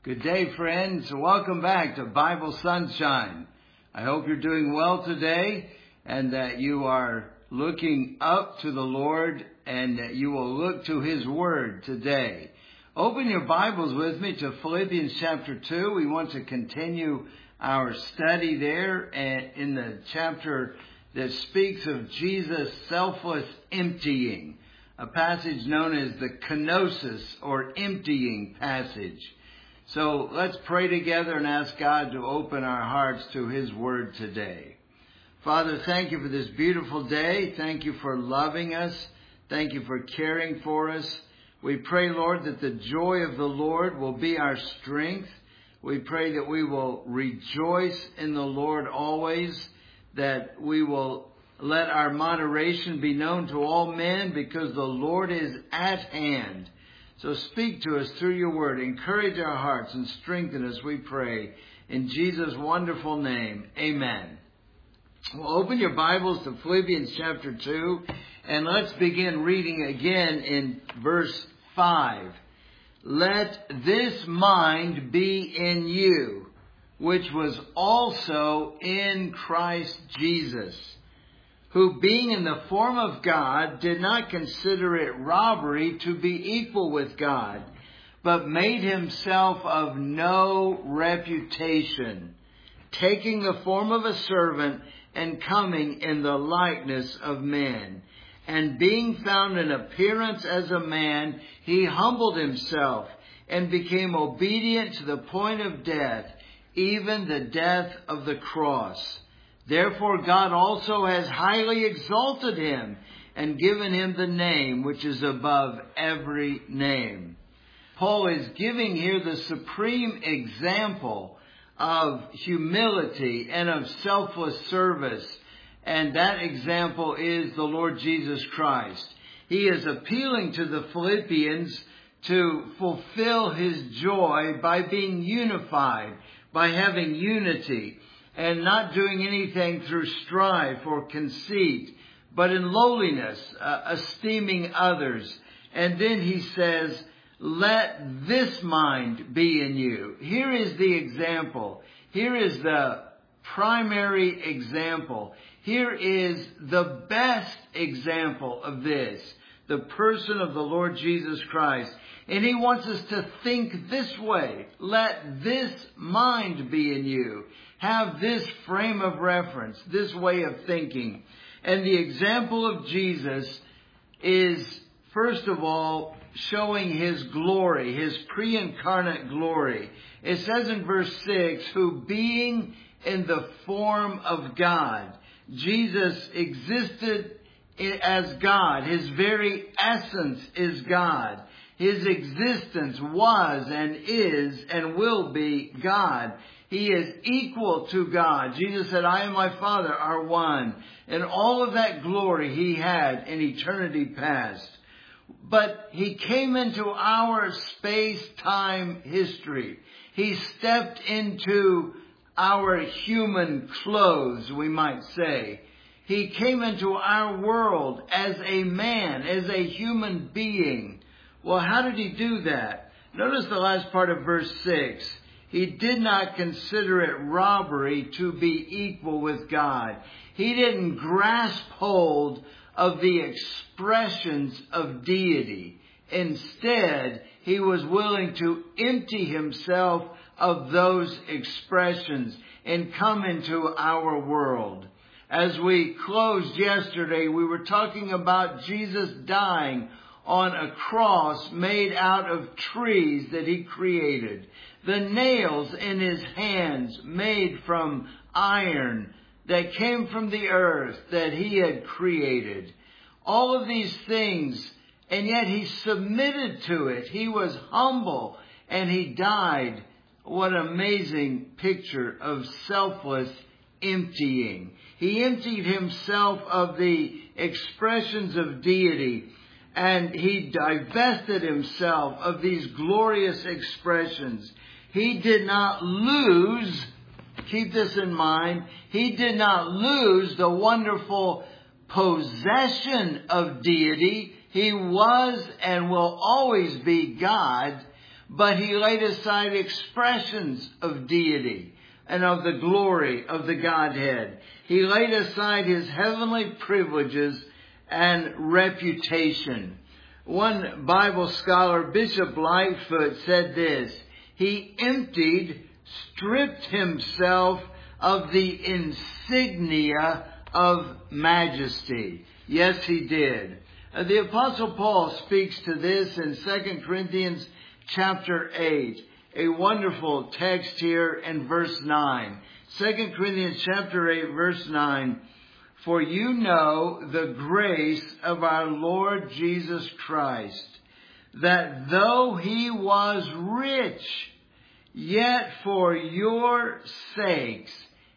Good day, friends. Welcome back to Bible Sunshine. I hope you're doing well today and that you are looking up to the Lord and that you will look to His Word today. Open your Bibles with me to Philippians chapter 2. We want to continue our study there in the chapter that speaks of Jesus' selfless emptying, a passage known as the kenosis or emptying passage. So let's pray together and ask God to open our hearts to His Word today. Father, thank you for this beautiful day. Thank you for loving us. Thank you for caring for us. We pray, Lord, that the joy of the Lord will be our strength. We pray that we will rejoice in the Lord always, that we will let our moderation be known to all men because the Lord is at hand. So speak to us through your word. Encourage our hearts and strengthen us, we pray. In Jesus' wonderful name, amen. Well, open your Bibles to Philippians chapter 2, and let's begin reading again in verse 5. Let this mind be in you, which was also in Christ Jesus, who being in the form of God did not consider it robbery to be equal with God, but made himself of no reputation, taking the form of a servant and coming in the likeness of men. And being found in appearance as a man, he humbled himself and became obedient to the point of death, even the death of the cross. Therefore God also has highly exalted him and given him the name which is above every name. Paul is giving here the supreme example of humility and of selfless service. And that example is the Lord Jesus Christ. He is appealing to the Philippians to fulfill his joy by being unified, by having unity, and not doing anything through strife or conceit, but in lowliness, esteeming others. And then he says, let this mind be in you. Here is the example. Here is the primary example. Here is the best example of this, the person of the Lord Jesus Christ. And he wants us to think this way. Let this mind be in you. Have this frame of reference, this way of thinking. And the example of Jesus is, first of all, showing his glory, his pre-incarnate glory. It says in verse 6, who being in the form of God, Jesus existed as God. His very essence is God. His existence was and is and will be God. He is equal to God. Jesus said, I and my Father are one. And all of that glory he had in eternity past. But he came into our space-time history. He stepped into our human clothes, we might say. He came into our world as a man, as a human being. Well, how did he do that? Notice the last part of verse 6. He did not consider it robbery to be equal with God. He didn't grasp hold of the expressions of deity. Instead, he was willing to empty himself of those expressions and come into our world. As we closed yesterday, we were talking about Jesus dying on a cross made out of trees that he created. The nails in his hands made from iron that came from the earth that he had created. All of these things, and yet he submitted to it. He was humble and he died. What an amazing picture of selfless emptying. He emptied himself of the expressions of deity, and he divested himself of these glorious expressions. He did not lose, keep this in mind, he did not lose the wonderful possession of deity. He was and will always be God, but he laid aside expressions of deity and of the glory of the Godhead. He laid aside his heavenly privileges and reputation. One Bible scholar, Bishop Lightfoot, said this: he stripped himself of the insignia of majesty. Yes, he did. The Apostle Paul speaks to this in 2 Corinthians chapter 8. A wonderful text here in verse 9. 2 Corinthians chapter 8, verse 9. For you know the grace of our Lord Jesus Christ, that though he was rich, yet for your sakes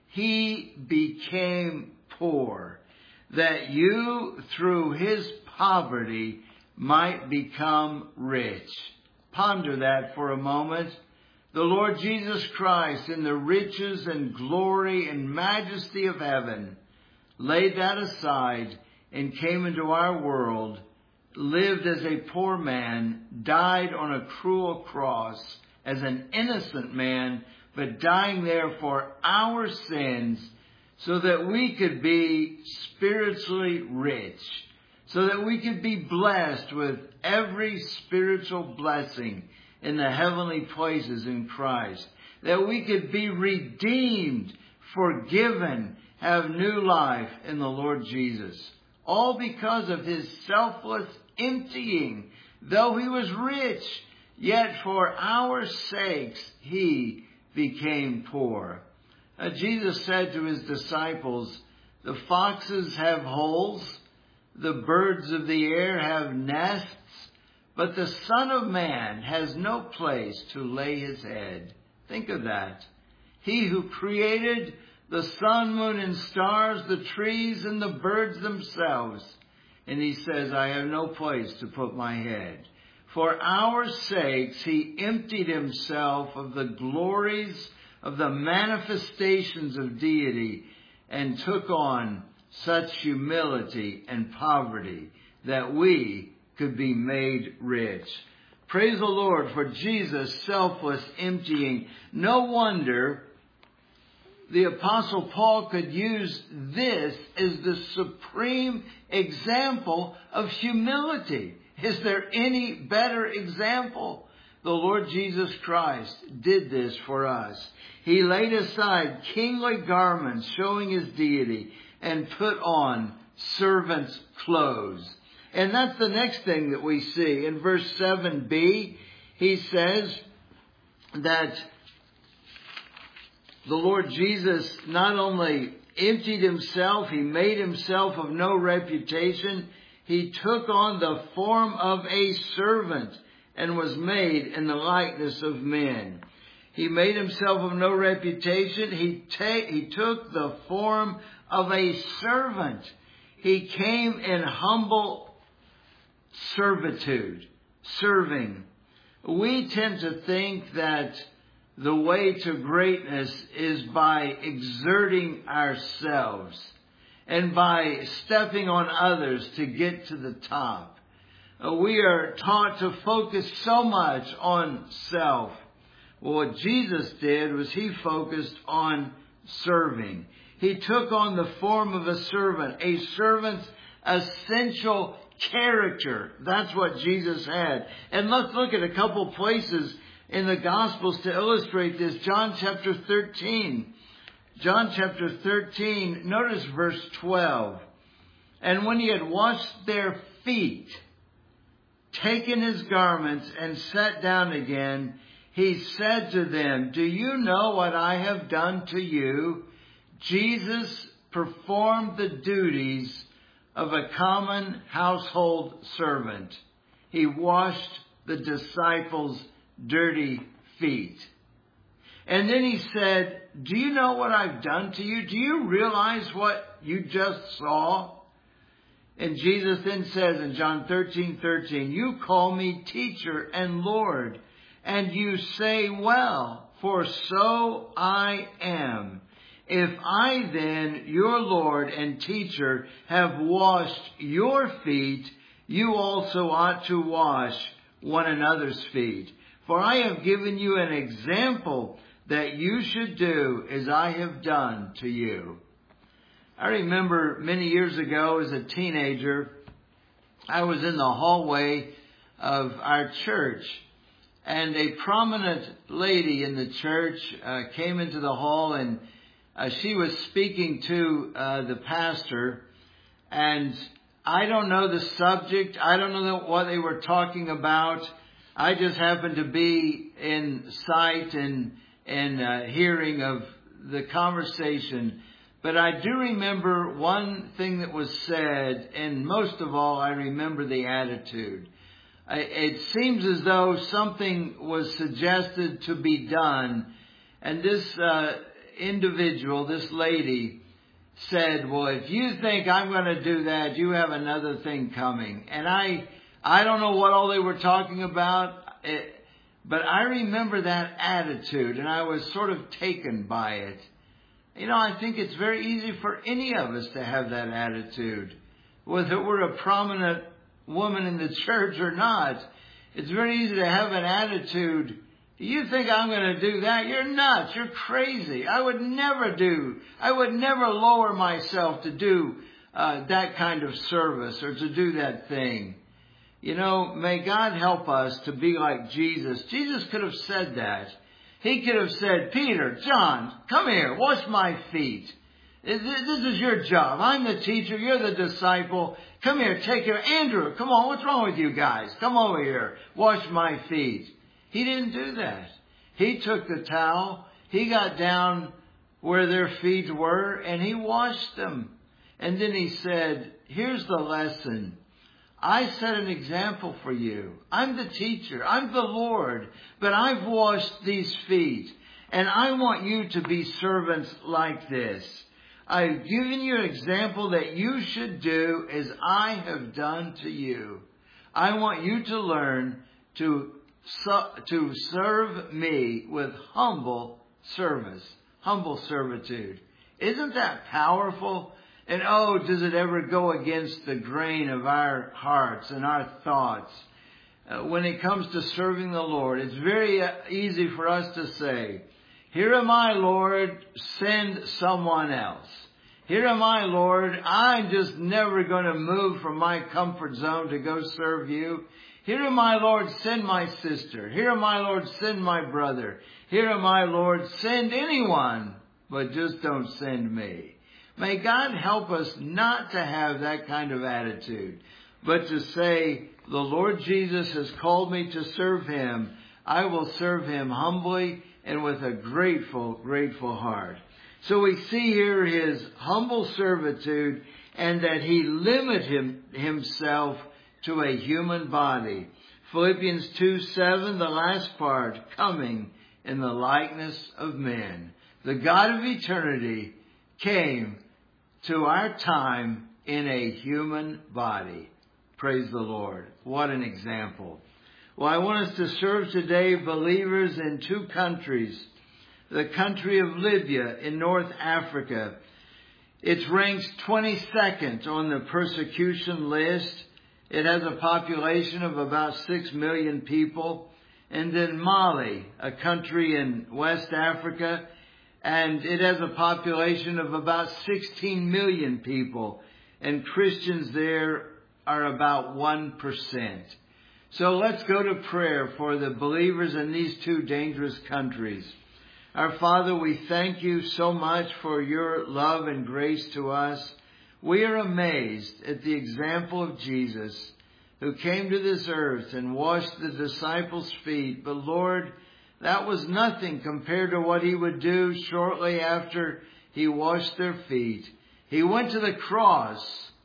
he became poor, that you through his poverty might become rich. Ponder that for a moment. The Lord Jesus Christ, in the riches and glory and majesty of heaven, laid that aside and came into our world, lived as a poor man, died on a cruel cross as an innocent man, but dying there for our sins so that we could be spiritually rich, so that we could be blessed with every spiritual blessing in the heavenly places in Christ, that we could be redeemed, forgiven, have new life in the Lord Jesus. All because of his selfless emptying. Though he was rich, yet for our sakes he became poor. Jesus said to his disciples, the foxes have holes, the birds of the air have nests, but the Son of Man has no place to lay his head. Think of that. He who created the sun, moon, and stars, the trees, and the birds themselves. And he says, I have no place to put my head. For our sakes, he emptied himself of the glories of the manifestations of deity and took on such humility and poverty that we could be made rich. Praise the Lord for Jesus' selfless emptying. No wonder the Apostle Paul could use this as the supreme example of humility. Is there any better example? The Lord Jesus Christ did this for us. He laid aside kingly garments showing his deity and put on servant's clothes. And that's the next thing that we see. In verse 7b, he says that the Lord Jesus not only emptied himself, he made himself of no reputation. He took on the form of a servant and was made in the likeness of men. He made himself of no reputation. He took the form of a servant. He came in humble servitude, serving. We tend to think that the way to greatness is by exerting ourselves and by stepping on others to get to the top. We are taught to focus so much on self. Well, what Jesus did was he focused on serving. He took on the form of a servant's essential character. That's what Jesus had. And let's look at a couple places in the Gospels to illustrate this. John chapter 13. John chapter 13, notice verse 12. And when he had washed their feet, taken his garments, and sat down again, he said to them, do you know what I have done to you? Jesus performed the duties of a common household servant. He washed the disciples' dirty feet. And then he said, do you know what I've done to you? Do you realize what you just saw? And Jesus then says in John 13:13, you call me teacher and Lord, and you say, well, for so I am. If I then, your Lord and teacher, have washed your feet, you also ought to wash one another's feet. For I have given you an example that you should do as I have done to you. I remember many years ago as a teenager, I was in the hallway of our church, and a prominent lady in the church came into the hall, and she was speaking to the pastor, and I don't know the subject. I don't know what they were talking about. I just happened to be in sight and hearing of the conversation. But I do remember one thing that was said, and most of all, I remember the attitude. It seems as though something was suggested to be done, and this individual, this lady, said, well, if you think I'm going to do that, you have another thing coming. And I don't know what all they were talking about, but I remember that attitude, and I was sort of taken by it. You know, I think it's very easy for any of us to have that attitude, whether we're a prominent woman in the church or not. It's very easy to have an attitude. You think I'm going to do that? You're nuts. You're crazy. I would never lower myself to do that kind of service or to do that thing. You know, may God help us to be like Jesus. Jesus could have said that. He could have said, Peter, John, come here, wash my feet. This is your job. I'm the teacher. You're the disciple. Come here, take care. Andrew, come on, what's wrong with you guys? Come over here, wash my feet. He didn't do that. He took the towel, he got down where their feet were, and he washed them. And then he said, here's the lesson. I set an example for you. I'm the teacher. I'm the Lord. But I've washed these feet. And I want you to be servants like this. I've given you an example that you should do as I have done to you. I want you to learn to serve me with humble service, humble servitude. Isn't that powerful? And oh, does it ever go against the grain of our hearts and our thoughts? When it comes to serving the Lord, it's very easy for us to say, here am I, Lord, send someone else. Here am I, Lord, I'm just never going to move from my comfort zone to go serve you. Here am I, Lord, send my sister. Here am I, Lord, send my brother. Here am I, Lord, send anyone, but just don't send me. May God help us not to have that kind of attitude, but to say, the Lord Jesus has called me to serve Him. I will serve Him humbly and with a grateful, grateful heart. So we see here His humble servitude and that He limited Himself to a human body. Philippians 2:7, the last part, coming in the likeness of men. The God of eternity came to our time in a human body. Praise the Lord. What an example. Well, I want us to serve today believers in two countries. The country of Libya in North Africa. It's ranked 22nd on the persecution list. It has a population of about 6 million people. And then Mali, a country in West Africa, and it has a population of about 16 million people. And Christians there are about 1%. So let's go to prayer for the believers in these two dangerous countries. Our Father, we thank you so much for your love and grace to us. We are amazed at the example of Jesus, who came to this earth and washed the disciples' feet. But Lord, that was nothing compared to what He would do shortly after He washed their feet. He went to the cross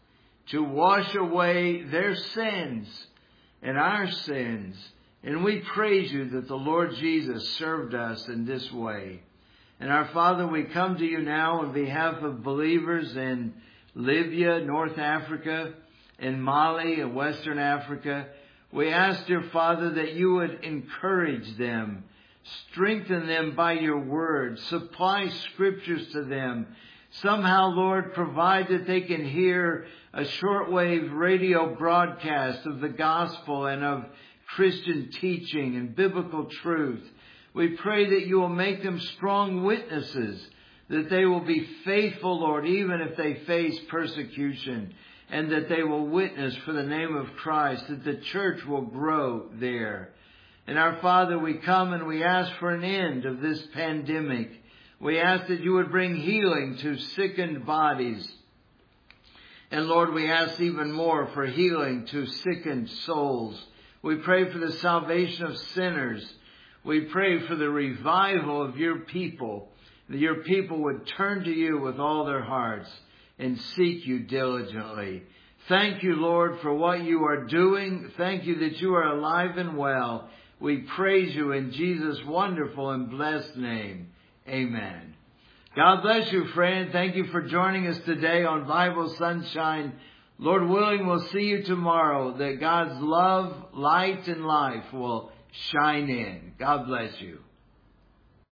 to wash away their sins and our sins. And we praise you that the Lord Jesus served us in this way. And our Father, we come to you now on behalf of believers in Libya, North Africa, in Mali, and Western Africa. We ask, dear Father, that you would encourage them, strengthen them by your word, supply scriptures to them. Somehow, Lord, provide that they can hear a shortwave radio broadcast of the gospel and of Christian teaching and biblical truth. We pray that you will make them strong witnesses, that they will be faithful, Lord, even if they face persecution, and that they will witness for the name of Christ, that the church will grow there. And our Father, we come and we ask for an end of this pandemic. We ask that you would bring healing to sickened bodies. And Lord, we ask even more for healing to sickened souls. We pray for the salvation of sinners. We pray for the revival of your people, that your people would turn to you with all their hearts and seek you diligently. Thank you, Lord, for what you are doing. Thank you that you are alive and well. We praise you in Jesus' wonderful and blessed name. Amen. God bless you, friend. Thank you for joining us today on Bible Sunshine. Lord willing, we'll see you tomorrow, that God's love, light, and life will shine in. God bless you.